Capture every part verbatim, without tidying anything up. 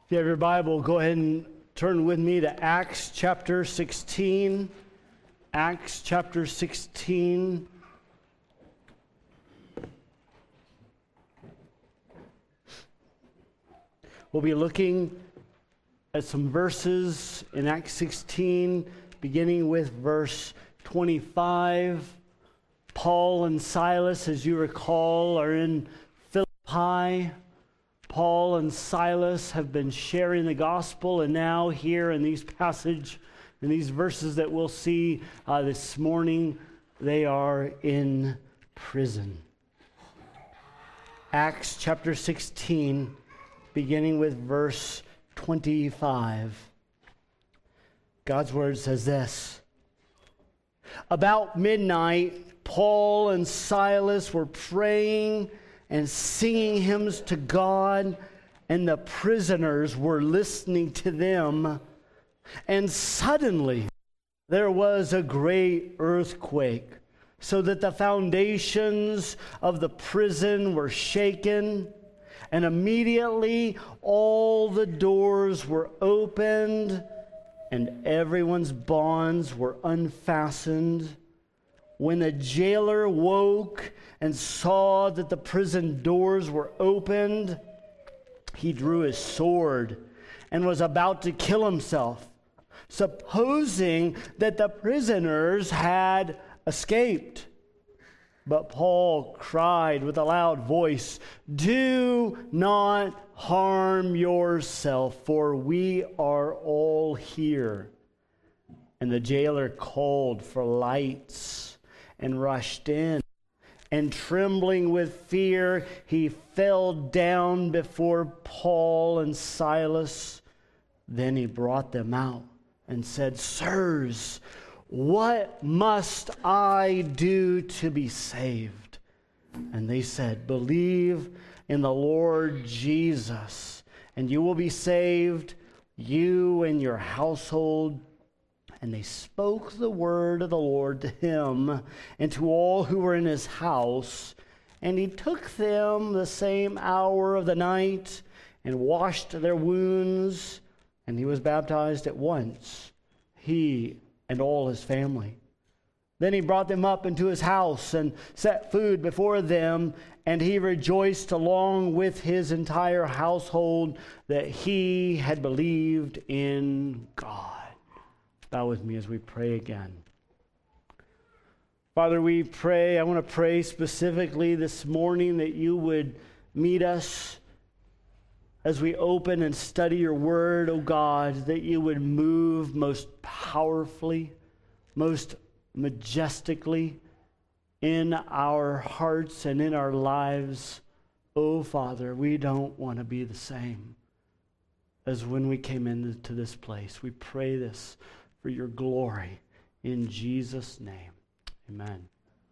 If you have your Bible, go ahead and turn with me to Acts chapter sixteen. Acts chapter sixteen. We'll be looking at some verses in Acts sixteen, beginning with verse twenty-five. Paul and Silas, as you recall, are in Philippi. Paul and Silas have been sharing the gospel, and now here in these passage, in these verses that we'll see uh, this morning, they are in prison. Acts chapter sixteen, beginning with verse twenty-five. God's word says this: About midnight, Paul and Silas were praying and singing hymns to God, and the prisoners were listening to them. And suddenly there was a great earthquake, so that the foundations of the prison were shaken, and immediately all the doors were opened, and everyone's bonds were unfastened. When the jailer woke and saw that the prison doors were opened, he drew his sword and was about to kill himself, supposing that the prisoners had escaped. But Paul cried with a loud voice, "Do not harm yourself, for we are all here." And the jailer called for lights and rushed in. And trembling with fear, he fell down before Paul and Silas. Then he brought them out and said, "Sirs, what must I do to be saved?" And they said, "Believe in the Lord Jesus, and you will be saved, you and your household." And they spoke the word of the Lord to him and to all who were in his house. And he took them the same hour of the night and washed their wounds. And he was baptized at once, he and all his family. Then he brought them up into his house and set food before them. And he rejoiced along with his entire household that he had believed in God. Bow with me as we pray again. Father, we pray, I want to pray specifically this morning that you would meet us as we open and study your word, oh God, that you would move most powerfully, most majestically in our hearts and in our lives. Oh Father, we don't want to be the same as when we came into this place. We pray this for your glory in Jesus' name. Amen.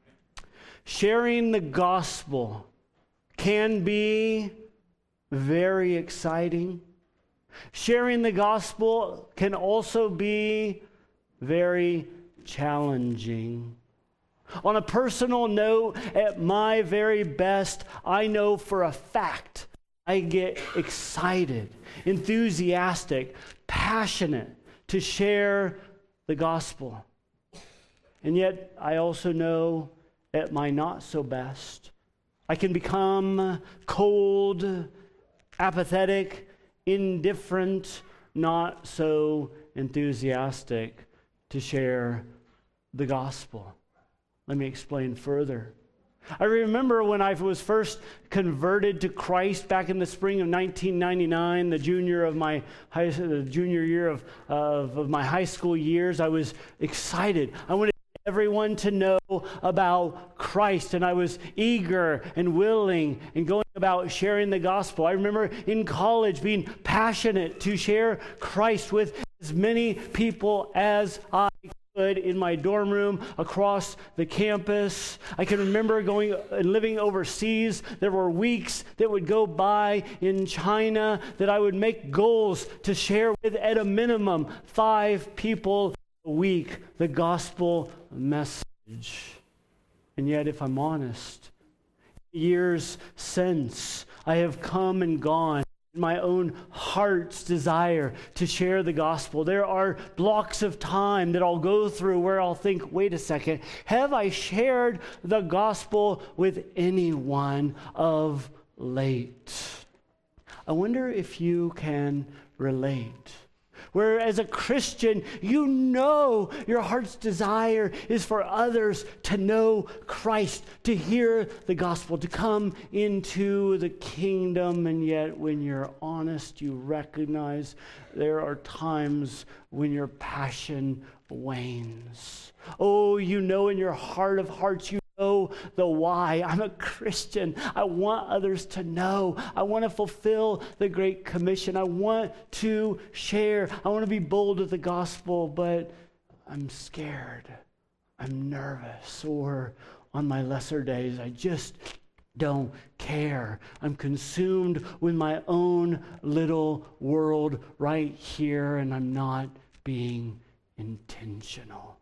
Sharing the gospel can be very exciting. Sharing the gospel can also be very challenging. On a personal note, at my very best, I know for a fact I get excited, enthusiastic, passionate to share the gospel. And yet, I also know at my not so best, I can become cold, apathetic, indifferent, not so enthusiastic to share the gospel. Let me explain further. I remember when I was first converted to Christ back in the spring of nineteen ninety-nine, the junior of my high, the junior year of, of, of my high school years. I was excited. I wanted everyone to know about Christ, and I was eager and willing and going about sharing the gospel. I remember in college being passionate to share Christ with as many people as I could in my dorm room, across the campus. I can remember going and living overseas. There were weeks that would go by in China that I would make goals to share with, at a minimum, five people a week the gospel message. And yet, if I'm honest, years since, I have come and gone. my own heart's desire to share the gospel. There are blocks of time that I'll go through where I'll think, wait a second, have I shared the gospel with anyone of late? I wonder if you can relate. Where as a Christian, you know your heart's desire is for others to know Christ, to hear the gospel, to come into the kingdom. And yet when you're honest, you recognize there are times when your passion wanes. Oh, you know in your heart of hearts, you know the why. I'm a Christian. I want others to know. I want to fulfill the Great Commission. I want to share. I want to be bold with the gospel, but I'm scared. I'm nervous. Or on my lesser days, I just don't care. I'm consumed with my own little world right here, and I'm not being intentional.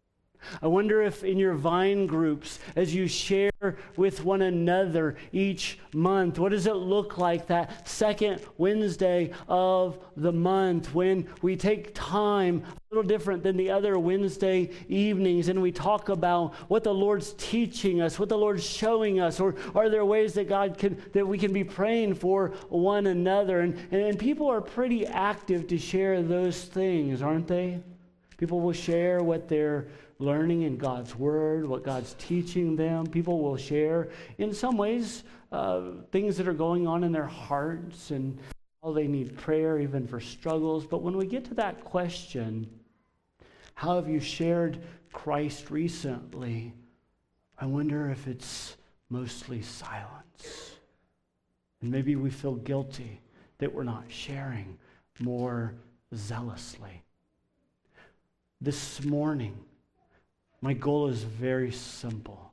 I wonder if in your Vine groups, as you share with one another each month, what does it look like that second Wednesday of the month when we take time, a little different than the other Wednesday evenings, and we talk about what the Lord's teaching us, what the Lord's showing us, or are there ways that God can, that we can be praying for one another? And, and, and people are pretty active to share those things, aren't they? People will share what they're learning in God's Word, what God's teaching them. People will share, in some ways, uh, things that are going on in their hearts and how they need prayer, even for struggles. But when we get to that question, how have you shared Christ recently? I wonder if it's mostly silence. And maybe we feel guilty that we're not sharing more zealously. This morning, my goal is very simple.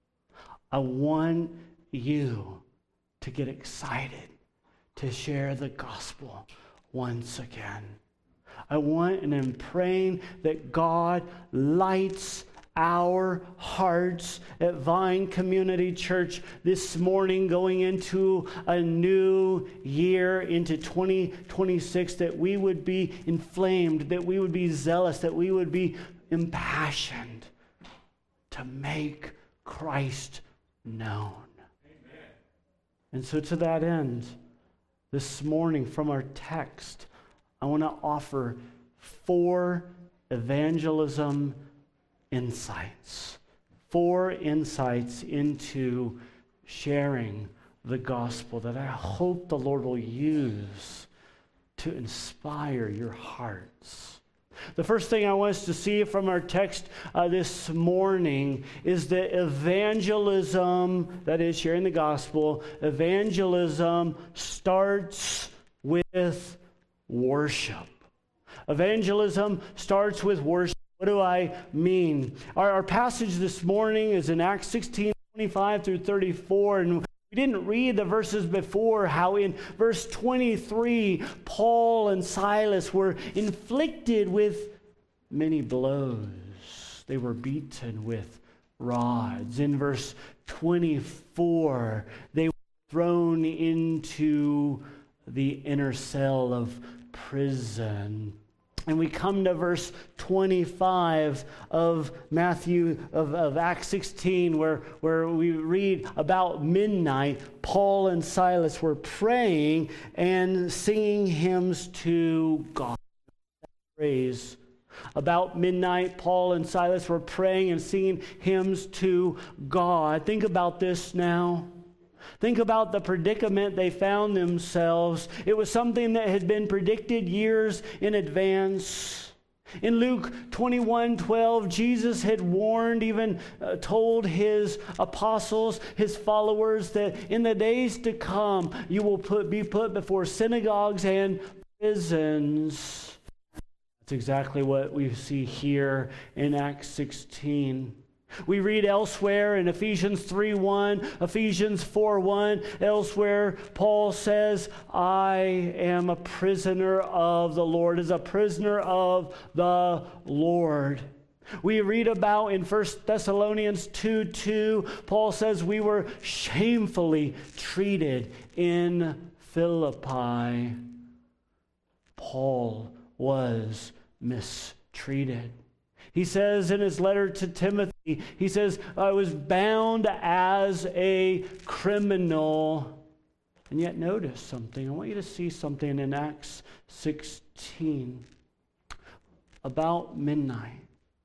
I want you to get excited to share the gospel once again. I want and am praying that God lights our hearts at Vine Community Church this morning, going into a new year, into twenty twenty-six, that we would be inflamed, that we would be zealous, that we would be impassioned to make Christ known. Amen. And so to that end, this morning from our text, I want to offer four evangelism insights. Four insights into sharing the gospel that I hope the Lord will use to inspire your hearts. The first thing I want us to see from our text uh, this morning is that evangelism, that is sharing the gospel, evangelism starts with worship. Evangelism starts with worship. What do I mean? Our, our passage this morning is in Acts sixteen, twenty-five through thirty-four, and we didn't read the verses before, how in verse twenty-three, Paul and Silas were inflicted with many blows. They were beaten with rods. In verse twenty-four, they were thrown into the inner cell of prison. And we come to verse twenty-five of Matthew, of, of Acts sixteen, where, where we read about midnight, Paul and Silas were praying and singing hymns to God. Praise. About midnight, Paul and Silas were praying and singing hymns to God. Think about this now. Think about the predicament they found themselves. It was something that had been predicted years in advance. In Luke twenty-one twelve, Jesus had warned, even uh, told his apostles, his followers, that in the days to come, you will put, be put before synagogues and prisons. That's exactly what we see here in Acts sixteen. We read elsewhere in Ephesians three one, Ephesians four one, elsewhere Paul says, I am a prisoner of the Lord, as a prisoner of the Lord. We read about in First Thessalonians two two, Paul says we were shamefully treated in Philippi, Paul was mistreated. He says in his letter to Timothy, he says, I was bound as a criminal. And yet notice something. I want you to see something in Acts sixteen. About midnight,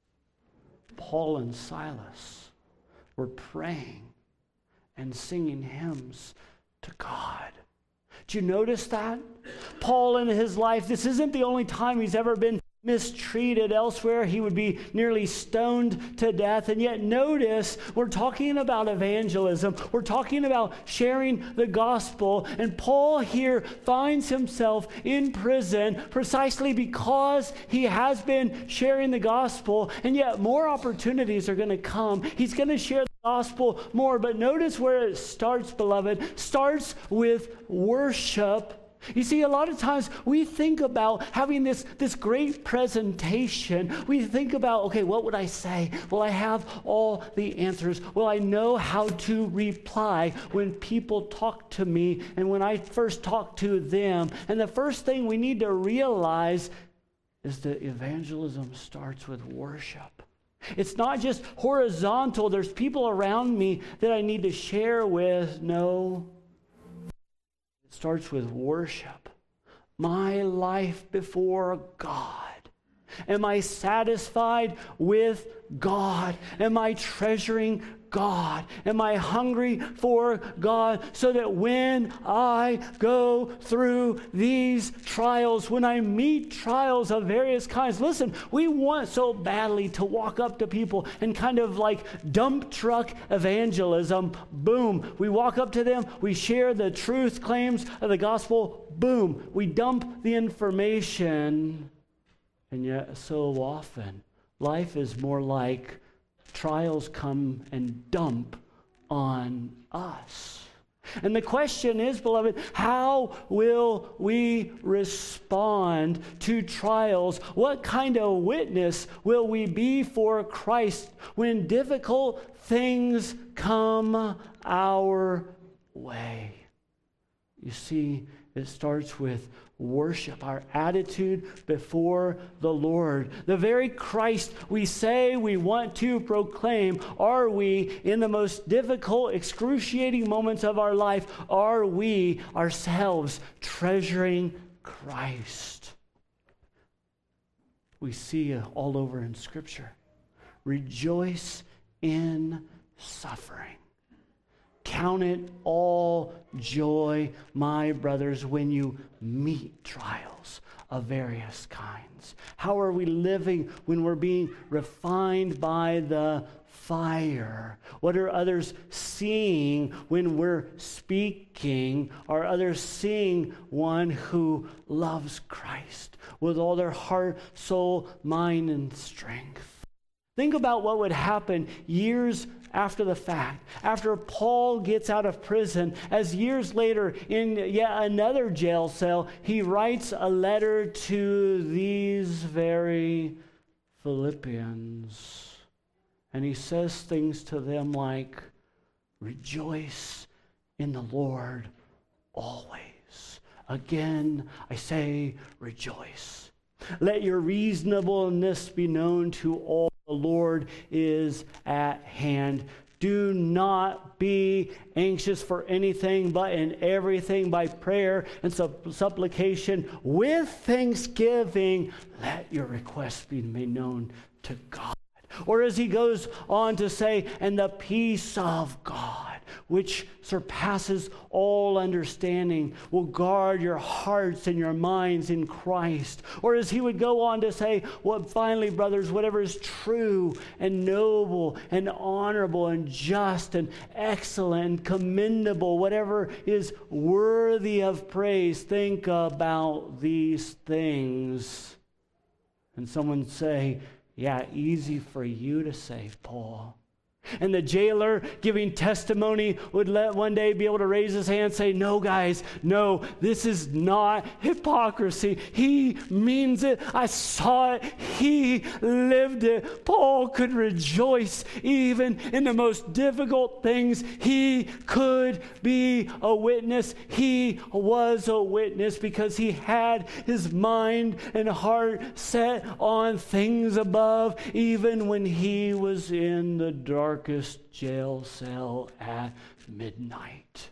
Paul and Silas were praying and singing hymns to God. Did you notice that? Paul in his life, this isn't the only time he's ever been mistreated. Elsewhere, he would be nearly stoned to death. And yet notice, we're talking about evangelism. We're talking about sharing the gospel. And Paul here finds himself in prison precisely because he has been sharing the gospel. And yet more opportunities are going to come. He's going to share the gospel more. But notice where it starts, beloved. Starts with worship. You see, a lot of times we think about having this, this great presentation. We think about, okay, what would I say? Will I have all the answers? Will I know how to reply when people talk to me and when I first talk to them? And the first thing we need to realize is that evangelism starts with worship. It's not just horizontal. There's people around me that I need to share with. No. Starts with worship. My life before God. Am I satisfied with God? Am I treasuring God? Am I hungry for God so that when I go through these trials, when I meet trials of various kinds, listen, we want so badly to walk up to people and kind of like dump truck evangelism. Boom. We walk up to them. We share the truth claims of the gospel. Boom. We dump the information. And yet so often, life is more like trials come and dump on us. And the question is, beloved, how will we respond to trials? What kind of witness will we be for Christ when difficult things come our way? You see, it starts with worship, our attitude before the Lord. The very Christ we say we want to proclaim, are we, in the most difficult, excruciating moments of our life, are we ourselves treasuring Christ? We see all over in Scripture. Rejoice in suffering. Count it all joy, my brothers, when you meet trials of various kinds. How are we living when we're being refined by the fire? What are others seeing when we're speaking? Are others seeing one who loves Christ with all their heart, soul, mind, and strength? Think about what would happen years after the fact, after Paul gets out of prison, as years later in yet another jail cell, he writes a letter to these very Philippians. And he says things to them like, rejoice in the Lord always. Again, I say rejoice. Let your reasonableness be known to all. The Lord is at hand. Do not be anxious for anything, but in everything by prayer and supplication with thanksgiving, let your requests be made known to God. Or as he goes on to say, and the peace of God, which surpasses all understanding, will guard your hearts and your minds in Christ. Or as he would go on to say, well, finally, brothers, whatever is true and noble and honorable and just and excellent and commendable, whatever is worthy of praise, think about these things. And someone say, yeah, easy for you to say, Paul. And the jailer giving testimony would let one day be able to raise his hand and say, no, guys, no, this is not hypocrisy. He means it. I saw it. He lived it. Paul could rejoice even in the most difficult things. He could be a witness. He was a witness because he had his mind and heart set on things above, even when he was in the dark darkest jail cell at midnight.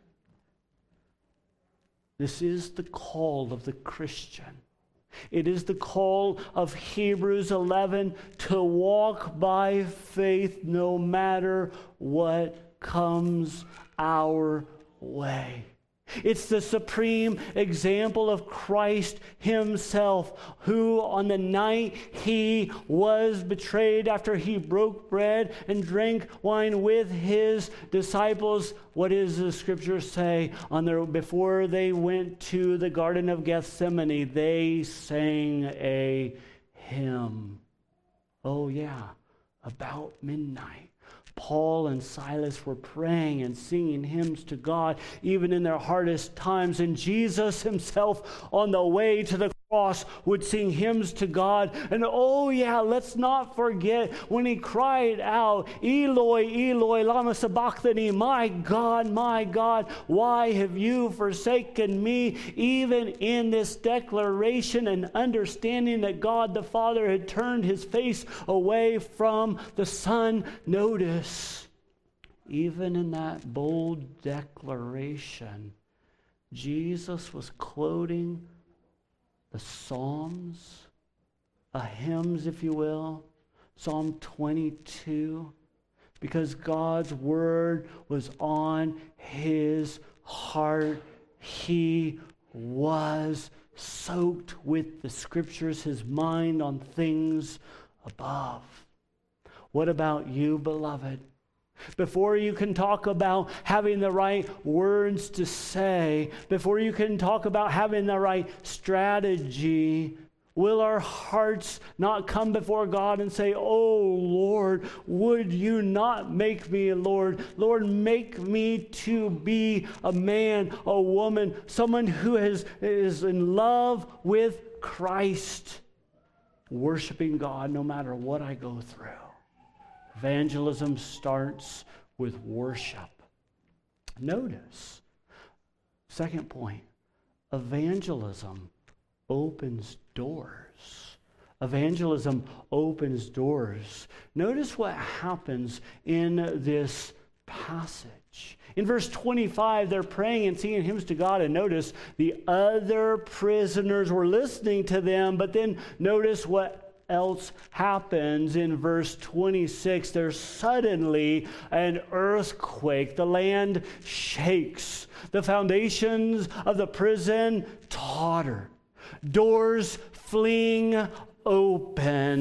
This is the call of the Christian. It is the call of Hebrews eleven to walk by faith no matter what comes our way. It's the supreme example of Christ himself, who on the night he was betrayed, after he broke bread and drank wine with his disciples, what does the scripture say? On their, before they went to the Garden of Gethsemane, they sang a hymn. Oh yeah, about midnight. Paul and Silas were praying and singing hymns to God, even in their hardest times. And Jesus himself, on the way to the cross, would sing hymns to God. And oh yeah, let's not forget when he cried out, Eloi, Eloi, lama sabachthani, my God, my God, why have you forsaken me? Even in this declaration and understanding that God the Father had turned his face away from the Son, notice, even in that bold declaration, Jesus was quoting the Psalms, uh, hymns, if you will, Psalm twenty-two, because God's word was on his heart. He was soaked with the scriptures, his mind on things above. What about you, beloved? Before you can talk about having the right words to say, before you can talk about having the right strategy, will our hearts not come before God and say, oh Lord, would you not make me, Lord, Lord, make me to be a man, a woman, someone who is, is in love with Christ, worshiping God no matter what I go through. Evangelism starts with worship. Notice, second point, evangelism opens doors. Evangelism opens doors. Notice what happens in this passage. In verse twenty-five, they're praying and singing hymns to God, and notice the other prisoners were listening to them, but then notice what else happens in verse twenty-six. There's suddenly an earthquake. The land shakes. The foundations of the prison totter. Doors fling open.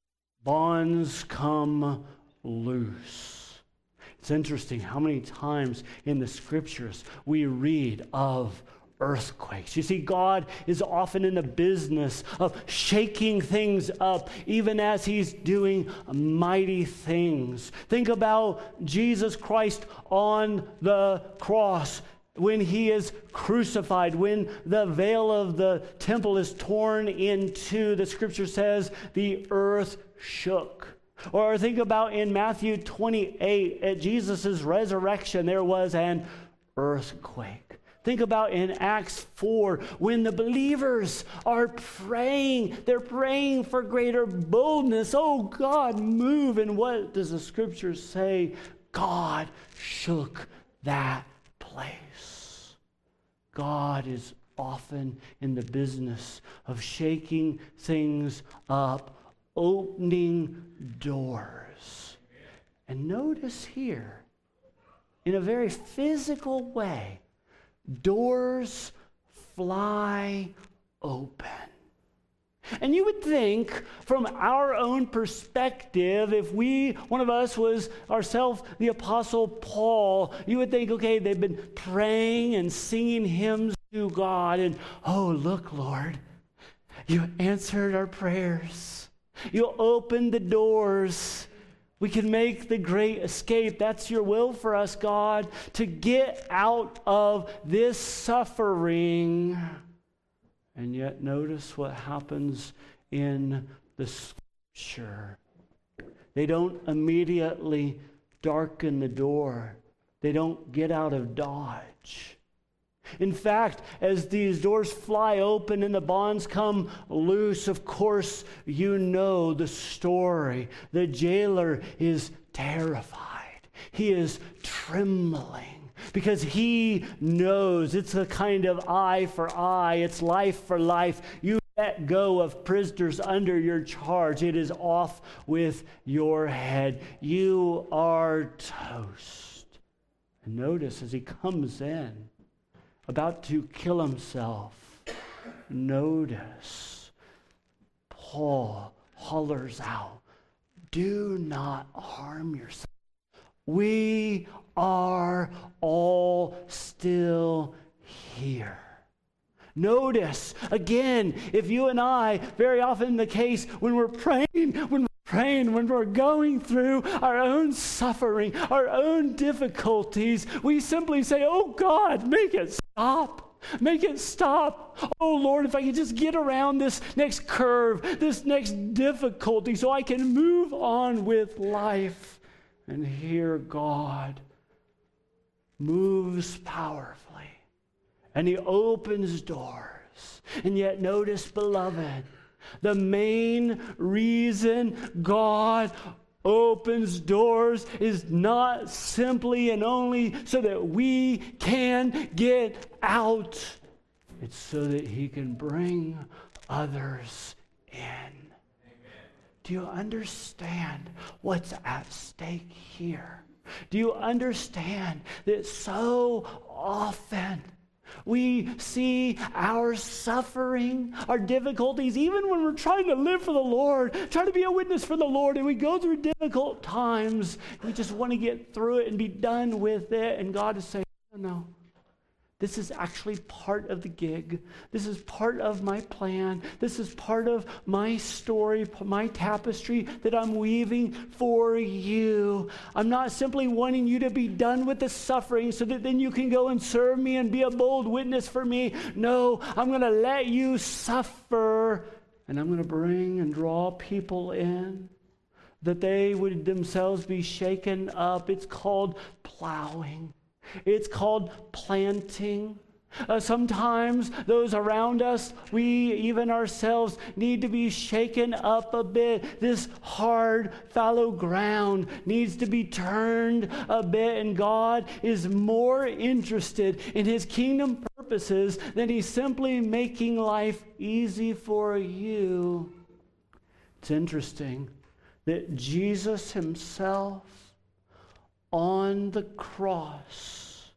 Bonds come loose. It's interesting how many times in the scriptures we read of earthquakes. You see, God is often in the business of shaking things up, even as he's doing mighty things. Think about Jesus Christ on the cross. When he is crucified, when the veil of the temple is torn in two, the scripture says the earth shook. Or think about in Matthew twenty-eight, at Jesus' resurrection, there was an earthquake. Think about in Acts four, when the believers are praying, they're praying for greater boldness. Oh, God, move. And what does the scripture say? God shook that place. God is often in the business of shaking things up, opening doors. And notice here, in a very physical way, doors fly open. And you would think, from our own perspective, if we, one of us was ourselves the Apostle Paul, you would think, okay, they've been praying and singing hymns to God, and oh, look, Lord, you answered our prayers. You opened the doors. We can make the great escape. That's your will for us, God, to get out of this suffering. And yet notice what happens in the Scripture. They don't immediately darken the door. They don't get out of Dodge. In fact, as these doors fly open and the bonds come loose, of course, you know the story. The jailer is terrified. He is trembling because he knows it's a kind of eye for eye. It's life for life. You let go of prisoners under your charge. It is off with your head. You are toast. And notice as he comes in, about to kill himself, notice Paul hollers out, do not harm yourself. We are all still here. Notice, again, if you and I, very often the case, when we're praying, when we're praying, when we're going through our own suffering, our own difficulties, we simply say, oh God, make it stop. Make it stop. Oh Lord, if I could just get around this next curve, this next difficulty, so I can move on with life. And here God moves powerfully. And he opens doors. And yet notice, beloved, the main reason God opens doors is not simply and only so that we can get out. It's so that he can bring others in. Amen. Do you understand what's at stake here? Do you understand that so often we see our suffering, our difficulties, even when we're trying to live for the Lord, trying to be a witness for the Lord, and we go through difficult times, we just want to get through it and be done with it, and God is saying, no, no. This is actually part of the gig. This is part of my plan. This is part of my story, my tapestry that I'm weaving for you. I'm not simply wanting you to be done with the suffering so that then you can go and serve me and be a bold witness for me. No, I'm going to let you suffer, and I'm going to bring and draw people in that they would themselves be shaken up. It's called plowing. It's called planting. Uh, sometimes those around us, we even ourselves need to be shaken up a bit. This hard, fallow ground needs to be turned a bit, and God is more interested in his kingdom purposes than he's simply making life easy for you. It's interesting that Jesus himself on the cross,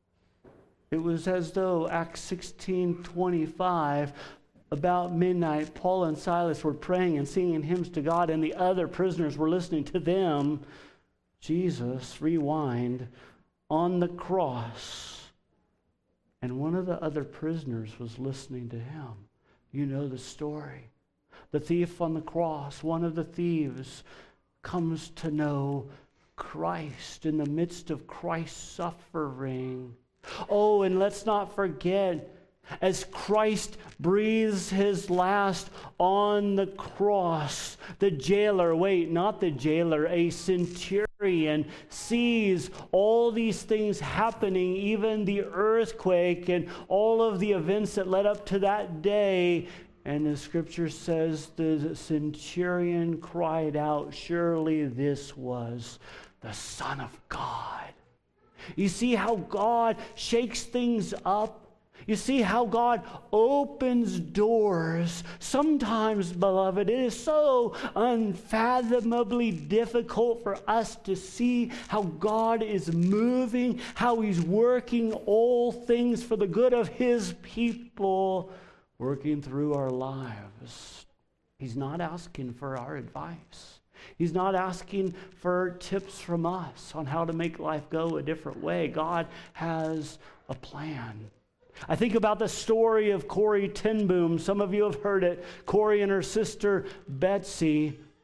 it was as though Acts sixteen twenty-five, about midnight, Paul and Silas were praying and singing hymns to God, and the other prisoners were listening to them. Jesus, rewind, on the cross, and one of the other prisoners was listening to him. You know the story. The thief on the cross, one of the thieves, comes to know Christ in the midst of Christ's suffering. Oh, and let's not forget, as Christ breathes his last on the cross, the jailer, wait, not the jailer, a centurion, sees all these things happening, even the earthquake and all of the events that led up to that day. And the scripture says the centurion cried out, surely this was the Son of God. You see how God shakes things up? You see how God opens doors. Sometimes, beloved, it is so unfathomably difficult for us to see how God is moving, how he's working all things for the good of his people, working through our lives. He's not asking for our advice. He's not asking for tips from us on how to make life go a different way. God has a plan. I think about the story of Corrie ten Boom. Some of you have heard it. Corrie and her sister Betsy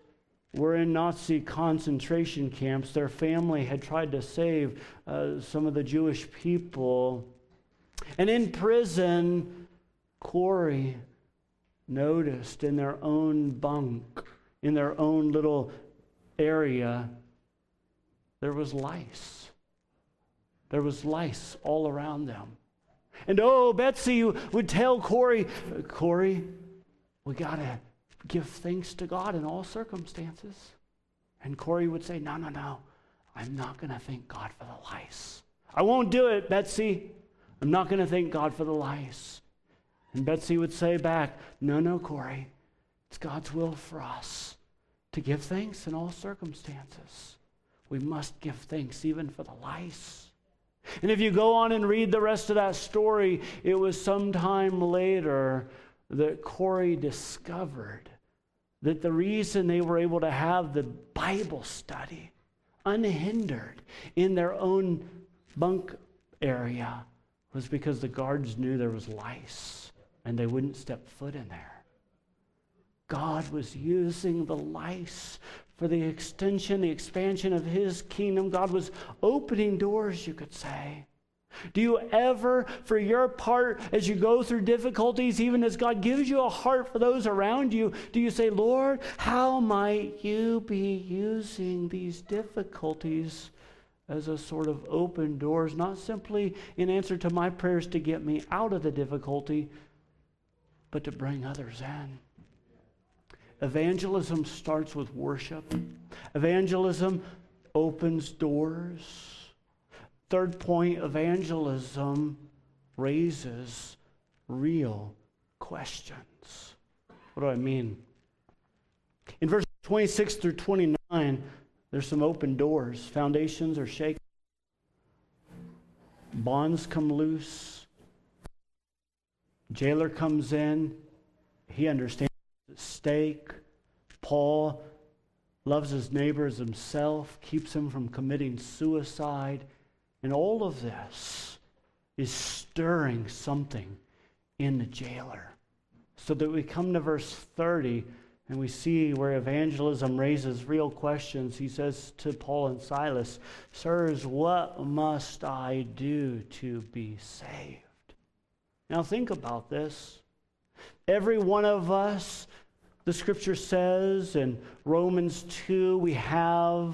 were in Nazi concentration camps. Their family had tried to save uh, some of the Jewish people. And in prison, Corey noticed in their own bunk, in their own little area, there was lice. There was lice all around them. And oh, Betsy would tell Corey, Corey, we got to give thanks to God in all circumstances. And Corey would say, no, no, no, I'm not going to thank God for the lice. I won't do it, Betsy. I'm not going to thank God for the lice. And Betsy would say back, no, no, Corey, it's God's will for us to give thanks in all circumstances. We must give thanks even for the lice. And if you go on and read the rest of that story, it was sometime later that Corey discovered that the reason they were able to have the Bible study unhindered in their own bunk area was because the guards knew there was lice and they wouldn't step foot in there. God was using the lice for the extension, the expansion of his kingdom. God was opening doors, you could say. Do you ever, for your part, as you go through difficulties, even as God gives you a heart for those around you, do you say, Lord, how might you be using these difficulties as a sort of open doors, not simply in answer to my prayers to get me out of the difficulty, but to bring others in? Evangelism starts with worship. Evangelism opens doors. Third point, evangelism raises real questions. What do I mean? In verses twenty-six through twenty-nine, there's some open doors. Foundations are shaken. Bonds come loose. Jailer comes in. He understands at stake. Paul loves his neighbor as himself, keeps him from committing suicide. And all of this is stirring something in the jailer. So that we come to verse thirty and we see where evangelism raises real questions. He says to Paul and Silas, Sirs, what must I do to be saved? Now think about this. Every one of us, the scripture says in Romans two, we have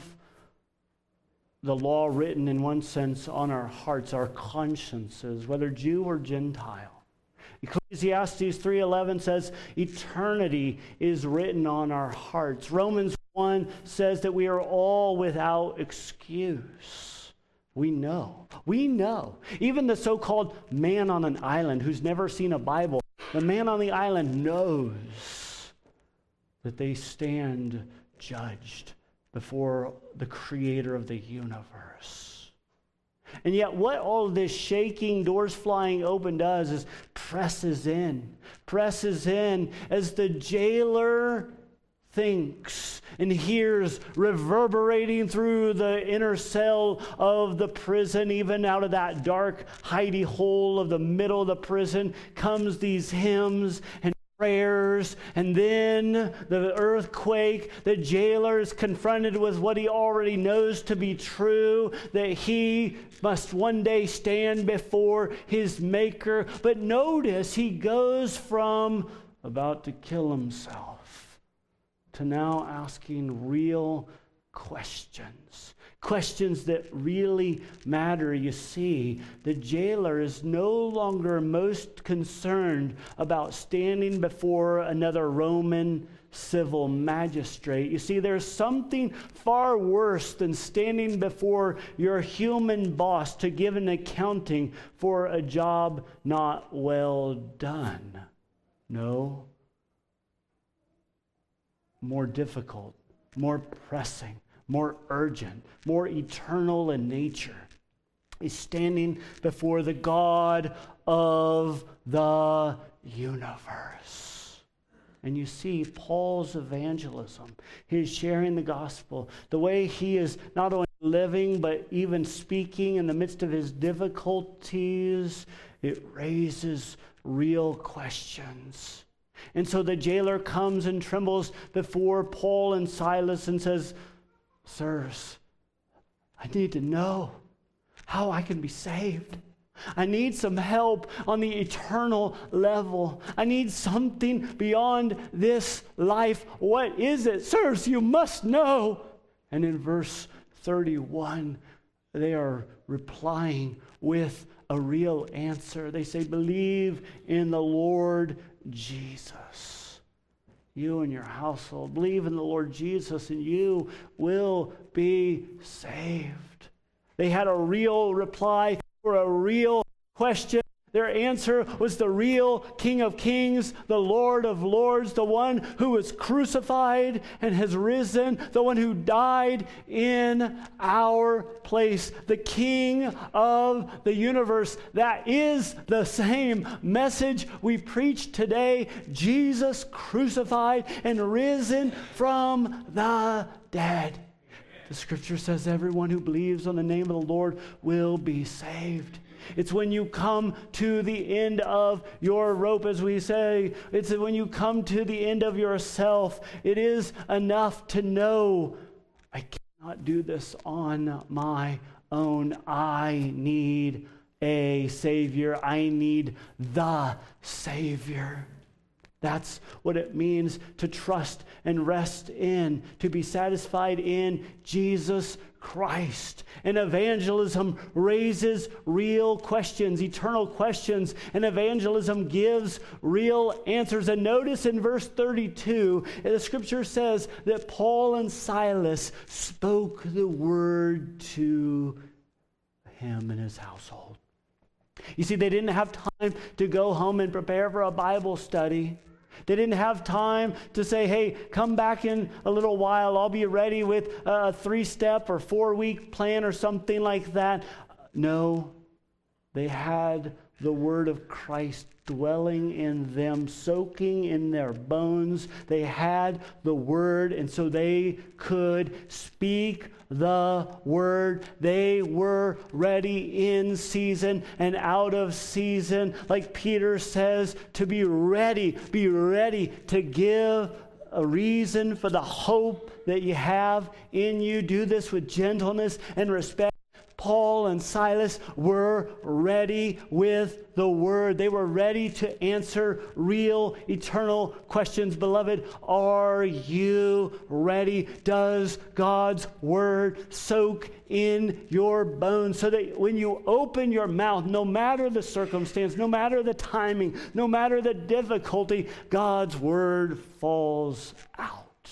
the law written in one sense on our hearts, our consciences, whether Jew or Gentile. Ecclesiastes three eleven says eternity is written on our hearts. Romans one says that we are all without excuse. We know. We know. Even the so-called man on an island who's never seen a Bible, the man on the island knows that they stand judged before the creator of the universe. And yet what all this shaking, doors flying open does is presses in, presses in as the jailer thinks and hears reverberating through the inner cell of the prison, even out of that dark hidey hole of the middle of the prison, comes these hymns and prayers, and then the earthquake. The jailer is confronted with what he already knows to be true, that he must one day stand before his maker. But notice he goes from about to kill himself to now asking real questions. Questions that really matter. You see, the jailer is no longer most concerned about standing before another Roman civil magistrate. You see, there's something far worse than standing before your human boss to give an accounting for a job not well done. No. More difficult, more pressing, more urgent, more eternal in nature, is standing before the God of the universe. And you see Paul's evangelism, his sharing the gospel, the way he is not only living but even speaking in the midst of his difficulties, it raises real questions. And so the jailer comes and trembles before Paul and Silas and says, "Sirs, I need to know how I can be saved. I need some help on the eternal level. I need something beyond this life. What is it? Sirs, you must know." And in verse thirty-one, they are replying with a real answer. They say, "Believe in the Lord Jesus. You and your household, believe in the Lord Jesus, and you will be saved." They had a real reply for a real question. Their answer was the real King of Kings, the Lord of Lords, the one who was crucified and has risen, the one who died in our place, the King of the universe. That is the same message we preach today. Jesus crucified and risen from the dead. The scripture says everyone who believes on the name of the Lord will be saved. It's when you come to the end of your rope, as we say. It's when you come to the end of yourself. It is enough to know, I cannot do this on my own. I need a Savior. I need the Savior. That's what it means to trust and rest in, to be satisfied in Jesus Christ. And evangelism raises real questions, eternal questions, and evangelism gives real answers. And notice in verse thirty-two, the scripture says that Paul and Silas spoke the word to him and his household. You see, they didn't have time to go home and prepare for a Bible study. They didn't have time to say, "Hey, come back in a little while. I'll be ready with a three-step or four-week plan," or something like that. No, they had the word of Christ dwelling in them, soaking in their bones. They had the word, and so they could speak the word. They were ready in season and out of season. Like Peter says, to be ready, be ready to give a reason for the hope that you have in you. Do this with gentleness and respect. Paul and Silas were ready with the word. They were ready to answer real, eternal questions. Beloved, are you ready? Does God's word soak in your bones so that when you open your mouth, no matter the circumstance, no matter the timing, no matter the difficulty, God's word falls out?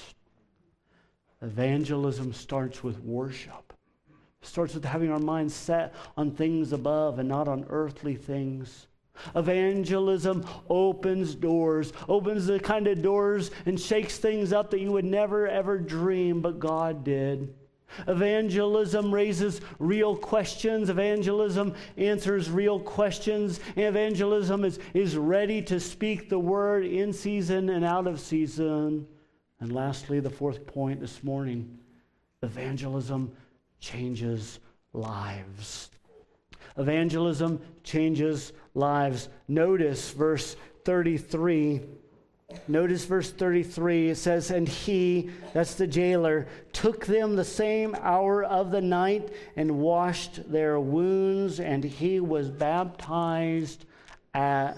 Evangelism starts with worship. Starts with having our minds set on things above and not on earthly things. Evangelism opens doors, opens the kind of doors and shakes things up that you would never ever dream, but God did. Evangelism raises real questions. Evangelism answers real questions. Evangelism is, is ready to speak the word in season and out of season. And lastly, the fourth point this morning, evangelism changes lives. Evangelism changes lives. Notice verse thirty-three. Notice verse thirty-three. It says, "And he," that's the jailer, "took them the same hour of the night and washed their wounds, and he was baptized at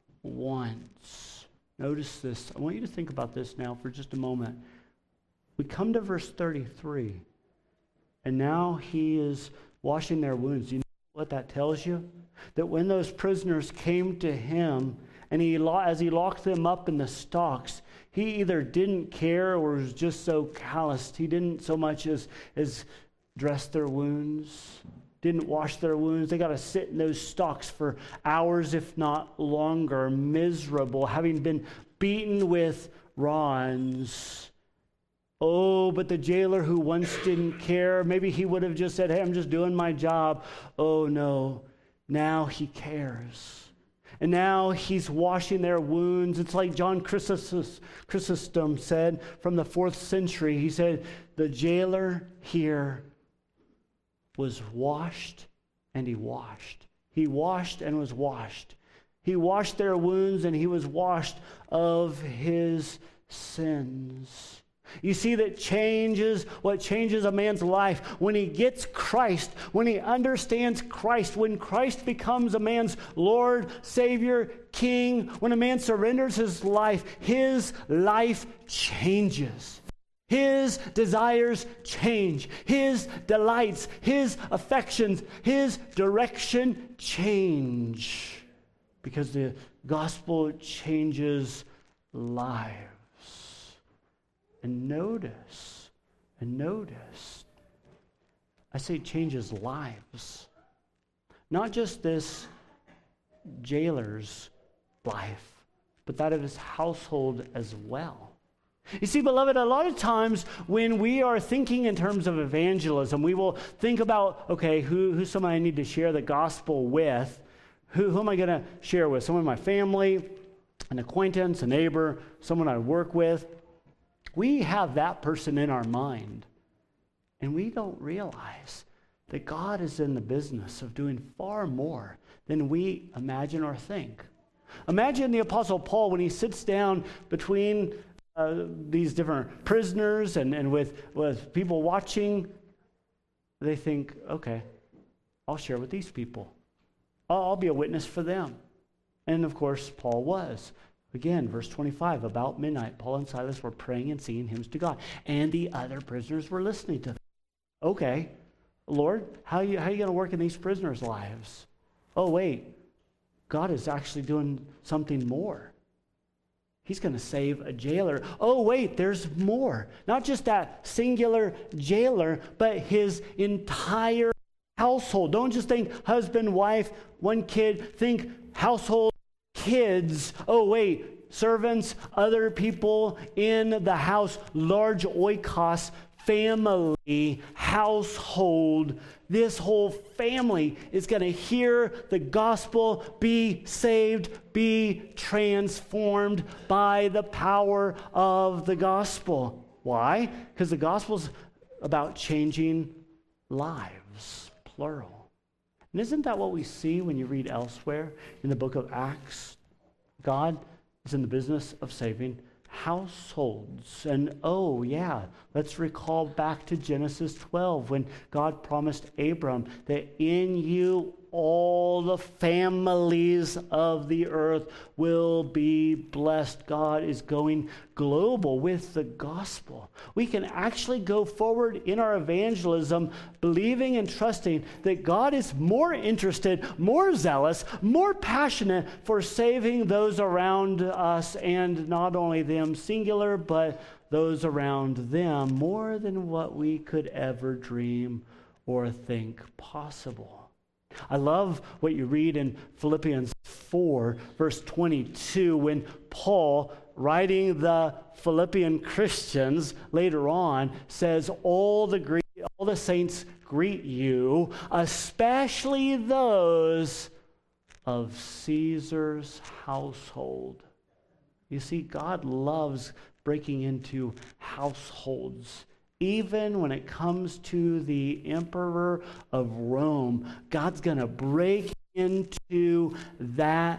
once." Notice this. I want you to think about this now for just a moment. We come to verse thirty-three. And now he is washing their wounds. You know what that tells you? That when those prisoners came to him, and he as he locked them up in the stocks, he either didn't care or was just so calloused. He didn't so much as, as dress their wounds, didn't wash their wounds. They got to sit in those stocks for hours, if not longer, miserable, having been beaten with rods. Oh, but the jailer who once didn't care, maybe he would have just said, "Hey, I'm just doing my job." Oh, no. Now he cares. And now he's washing their wounds. It's like John Chrysostom said from the fourth century. He said, the jailer here was washed and he washed. He washed and was washed. He washed their wounds, and he was washed of his sins. You see, that changes what changes a man's life when he gets Christ, when he understands Christ, when Christ becomes a man's Lord, Savior, King, when a man surrenders his life, his life changes. His desires change. His delights, his affections, his direction change. Because the gospel changes lives. And notice, and notice, I say changes lives. Not just this jailer's life, but that of his household as well. You see, beloved, a lot of times when we are thinking in terms of evangelism, we will think about, okay, who, who's somebody I need to share the gospel with? Who, who am I going to share with? Someone in my family, an acquaintance, a neighbor, someone I work with. We have that person in our mind, and we don't realize that God is in the business of doing far more than we imagine or think. Imagine the Apostle Paul when he sits down between uh, these different prisoners and, and with, with people watching. They think, okay, I'll share with these people. I'll, I'll be a witness for them. And of course, Paul was. Again, verse twenty-five, about midnight, Paul and Silas were praying and singing hymns to God, and the other prisoners were listening to them. Okay, Lord, how are you, how are you going to work in these prisoners' lives? Oh, wait, God is actually doing something more. He's going to save a jailer. Oh, wait, there's more. Not just that singular jailer, but his entire household. Don't just think husband, wife, one kid. Think household. Kids, oh wait, servants, other people in the house, large oikos, family, household. This whole family is going to hear the gospel, be saved, be transformed by the power of the gospel. Why? Because the gospel's about changing lives, plural. And isn't that what we see when you read elsewhere in the book of Acts? God is in the business of saving households. And oh, yeah, let's recall back to Genesis twelve when God promised Abram that in you all the families of the earth will be blessed. God is going global with the gospel. We can actually go forward in our evangelism believing and trusting that God is more interested, more zealous, more passionate for saving those around us, and not only them singular, but those around them more than what we could ever dream or think possible. I love what you read in Philippians four, verse twenty-two, when Paul, writing the Philippian Christians later on, says, all the Greek, all the saints greet you, especially those of Caesar's household. You see, God loves breaking into households. Even when it comes to the emperor of Rome, God's going to break into that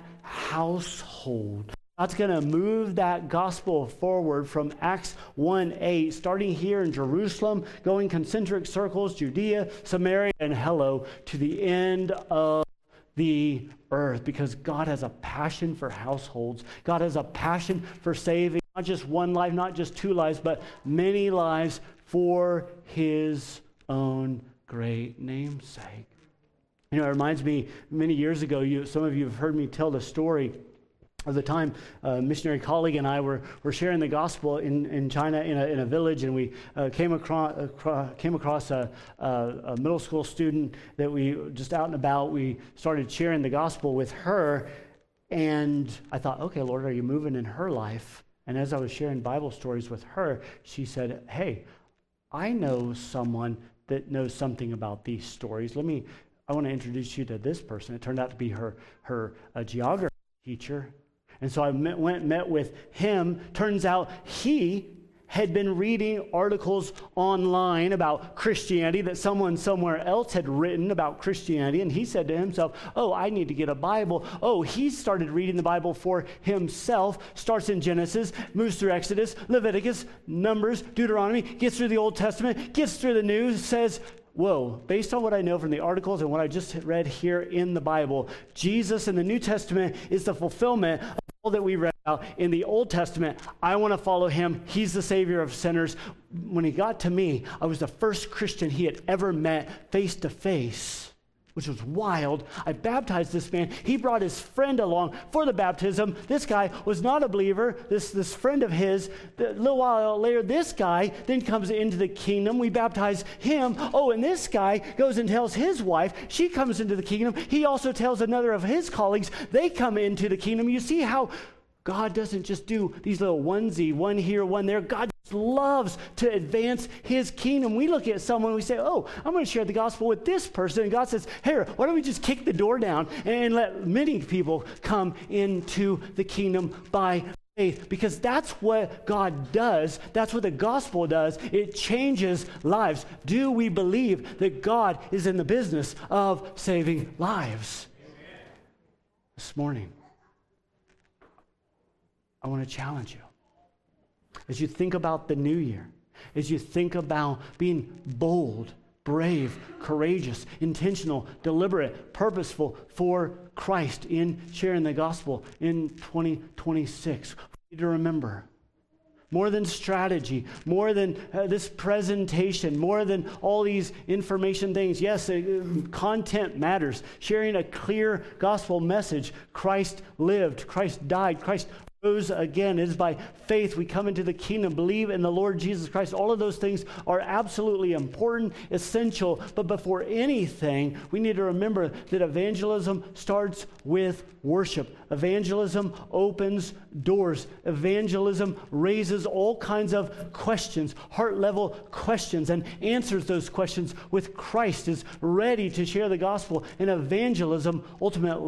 household. God's going to move that gospel forward from Acts one eight, starting here in Jerusalem, going concentric circles, Judea, Samaria, and hello, to the end of the earth, because God has a passion for households. God has a passion for saving not just one life, not just two lives, but many lives for his own great name's sake. You know, it reminds me, many years ago, you, some of you have heard me tell the story of the time a missionary colleague and I were, were sharing the gospel in, in China in a, in a village, and we uh, came across, across came across a, a, a middle school student that we, just out and about, we started sharing the gospel with her, and I thought, okay, Lord, are you moving in her life? And as I was sharing Bible stories with her, she said, hey, I know someone that knows something about these stories. Let me, I want to introduce you to this person. It turned out to be her, her uh, geography teacher. And so I met, went and met with him. Turns out he had been reading articles online about Christianity that someone somewhere else had written about Christianity, and he said to himself, oh, I need to get a Bible. Oh, he started reading the Bible for himself, starts in Genesis, moves through Exodus, Leviticus, Numbers, Deuteronomy, gets through the Old Testament, gets through the New, says, whoa, based on what I know from the articles and what I just read here in the Bible, Jesus in the New Testament is the fulfillment of all that we read about in the Old Testament. I want to follow him. He's the Savior of sinners. When he got to me, I was the first Christian he had ever met face to face, which was wild. I baptized this man. He brought his friend along for the baptism. This guy was not a believer, this, this friend of his. A little while later, this guy then comes into the kingdom. We baptize him. Oh, and this guy goes and tells his wife. She comes into the kingdom. He also tells another of his colleagues. They come into the kingdom. You see how God doesn't just do these little onesie, one here, one there. God loves to advance his kingdom. We look at someone, we say, oh, I'm going to share the gospel with this person. And God says, hey, why don't we just kick the door down and let many people come into the kingdom by faith? Because that's what God does. That's what the gospel does. It changes lives. Do we believe that God is in the business of saving lives? Amen. This morning, I want to challenge you. As you think about the new year, as you think about being bold, brave, courageous, intentional, deliberate, purposeful for Christ in sharing the gospel in twenty twenty-six, we need to remember, more than strategy, more than uh, this presentation, more than all these information things. Yes, uh, content matters. Sharing a clear gospel message. Christ lived, Christ died, Christ rose again. It is by faith we come into the kingdom, believe in the Lord Jesus Christ. All of those things are absolutely important, essential. But before anything, we need to remember that evangelism starts with worship. Evangelism opens doors. Evangelism raises all kinds of questions, heart-level questions, and answers those questions with Christ, is ready to share the gospel. And evangelism ultimately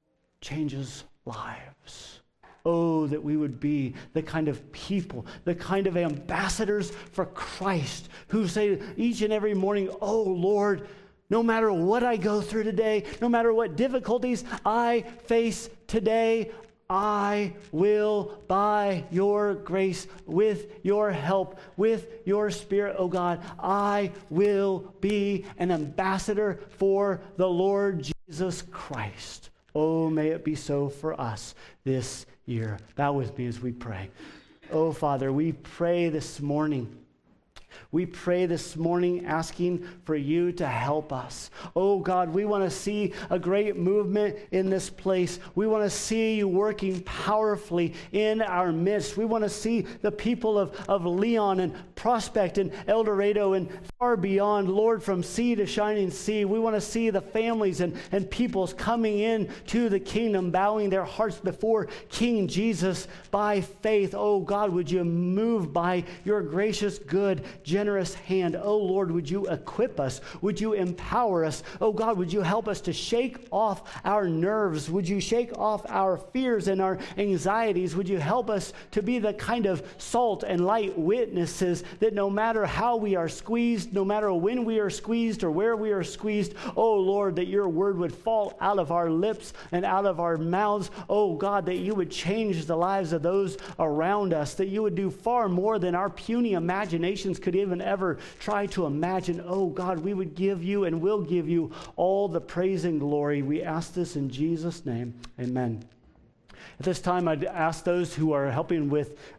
changes lives. Oh, that we would be the kind of people, the kind of ambassadors for Christ who say each and every morning, oh, Lord, no matter what I go through today, no matter what difficulties I face today, I will, by your grace, with your help, with your Spirit, oh God, I will be an ambassador for the Lord Jesus Christ. Oh, may it be so for us this year. Bow with me as we pray. Oh, Father, we pray this morning. We pray this morning asking for you to help us. Oh God, we want to see a great movement in this place. We want to see you working powerfully in our midst. We want to see the people of, of Leon and Prospect and El Dorado and far beyond, Lord, from sea to shining sea. We want to see the families and, and peoples coming in to the kingdom, bowing their hearts before King Jesus by faith. Oh God, would you move by your gracious, good, generous hand. Oh Lord, would you equip us? Would you empower us? Oh God, would you help us to shake off our nerves? Would you shake off our fears and our anxieties? Would you help us to be the kind of salt and light witnesses that no matter how we are squeezed, no matter when we are squeezed or where we are squeezed, oh Lord, that your word would fall out of our lips and out of our mouths. Oh God, that you would change the lives of those around us, that you would do far more than our puny imaginations could even ever try to imagine. Oh God, we would give you and will give you all the praise and glory. We ask this in Jesus' name. Amen. At this time, I'd ask those who are helping with